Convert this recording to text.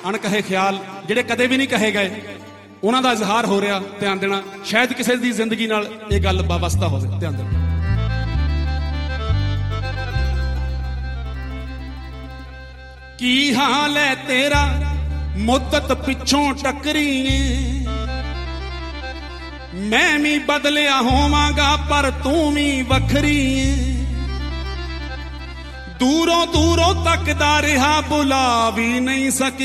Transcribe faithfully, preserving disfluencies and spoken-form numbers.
ਅਣਕਹੇ ਖਿਆਲ ਜਿਹੜੇ ਕਦੇ ਵੀ ਨਹੀਂ ਕਹੇ ਗਏ, ਉਹਨਾਂ ਦਾ ਇਜ਼ਹਾਰ ਹੋ ਰਿਹਾ। ਧਿਆਨ ਦੇਣਾ, ਸ਼ਾਇਦ ਕਿਸੇ ਦੀ ਜ਼ਿੰਦਗੀ ਨਾਲ ਇਹ ਗੱਲ ਵਾਬਸਤਾ ਹੋਵੇ। ਧਿਆਨ ਦੇਣਾ। ਕੀ ਹਾਲ ਹੈ ਤੇਰਾ ਮੁੱਦਤ ਪਿੱਛੋਂ ਟੱਕਰੀਏ, ਮੈਂ ਵੀ ਬਦਲਿਆ ਹੋਵਾਂਗਾ ਪਰ ਤੂੰ ਵੀ ਵੱਖਰੀ ਏ। ਦੂਰੋਂ ਦੂਰੋਂ ਤੱਕਦਾ ਰਿਹਾ ਬੁਲਾ ਵੀ ਨਹੀਂ ਸਕੀ,